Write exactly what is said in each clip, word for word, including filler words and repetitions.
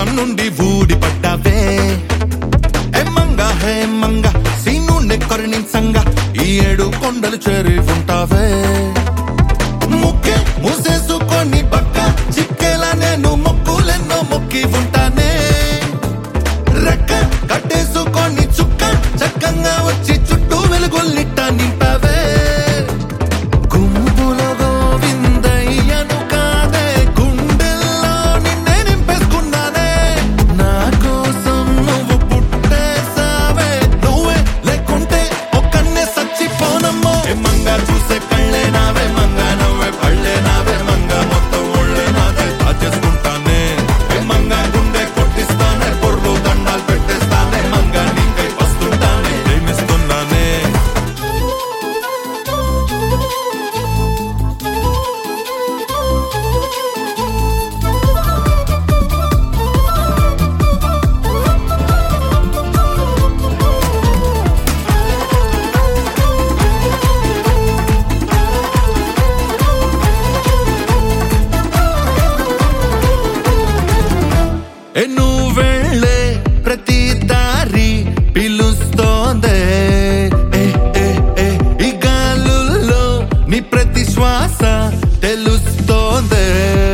నుండి ఊడి పడ్డావే ఏ మంగ హే మంగ సీను నెక్కరినించంగా ఈ ఏడు కొండలు చేరి ఉంటావే ముక్కే మూసేసుకొని పక్క చిక్కేలా నేను మొక్కులెన్నో మొక్కి ఉంటానే రెక్క కట్టేసుకొని చుక్క చక్కంగా వచ్చి చుట్టూ వెలుగుల్నిట్ట నింపావే గుంపులో గోవిందయ్యను కాదే గుండెల్లో నిన్నే నింపేసుకున్నానే నా కోసం నువ్వు పుట్టేసావే నువ్వే లేకుంటే ఒక్కన్నే సచ్చిపోనమ్మో ఏ మంగ చూసే కళ్ళే నావే మంగ నవ్వే పళ్ళే నావే మంగ మొత్తం ఒళ్ళే నాదే దాచేసుకుంటానే ఏ మంగ గుండె కొట్టిస్తానే పొర్లు దండాలు పెట్టేస్తానే మంగ నీకై వస్తుంటానే ప్రేమిస్తున్నానే ఏ నువ్వు వెళ్ళే ప్రతి దారి పిలుస్తోందే ఏ ఏ ఏ ఈ గాలుల్లో నీ ప్రతి శ్వాస తెలుస్తోందే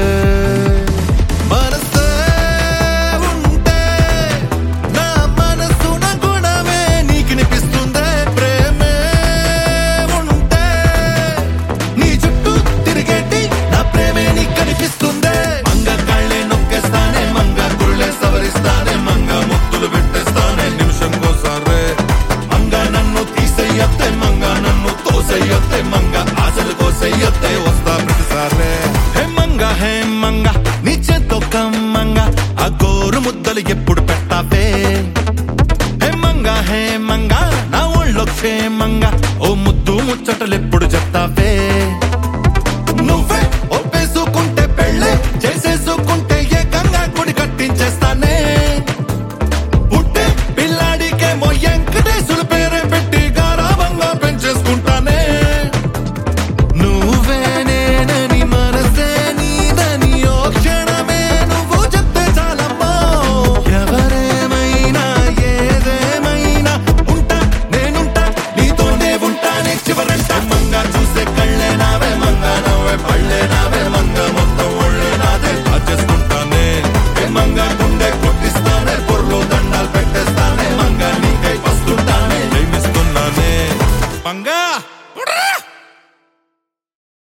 మనసే ఉంటే నా మనసున గుణమే నీకినిపిస్తుందే ప్రేమే ఉంటే నీ చుట్టూ తిరిగేటి నా ప్రేమే నీకు కనిపిస్తుందే మంగ కాళ్ళే నొక్కేస్తానే మంగ గురులే సవరిస్తానే మంగ ముద్దులు పెట్టేస్తానే నిమిషం కోసారే మంగ నన్ను తీసేయత్తే మంగ నన్ను తోసేయత్తే మంగ ఆశలు కోసేయత్తే వస్తా ప్రతిసారే హే మంగ హే మంగ నీ చేత్తో కమ్మంగ ఆ గోరు ముద్దలు ఎప్పుడు పెట్టావే హే మంగ హే మంగ నా ఒళ్ళో క్షేమంగా ఓ ముద్దు ముచ్చటలు ఎప్పుడు చెప్తావే నువ్వే ఒప్పేసుకుంటే పెళ్ళే చేసేసుకుంటే ఏకంగా గుడి కట్టించేస్తానే పుట్టే పిల్లాడికేమో వెంకటేశుల పేరే పెట్టి గారాబంగా పెంచేసుకుంటానే నువ్వే నేనని మనసే నీదని ఓ క్షణమే నువ్వు చెప్తే చాలమ్మో ఎవరేమైనా ఏదేమైనా ఉంటా నేనుంటా నీతోనే ఉంటానే చివరంట మంగ చూసే కళ్ళే నావే మంగ నవ్వే పళ్ళే నావే మంగ మొత్తం ఒళ్ళే నాదే దాచేసుకుంటానే ఏ మంగ గుండె కొట్టిస్తానే పొర్లు దండాలు పెట్టేస్తానే మంగ నీకై వస్తుంటానే ప్రేమిస్తున్నానే మంగ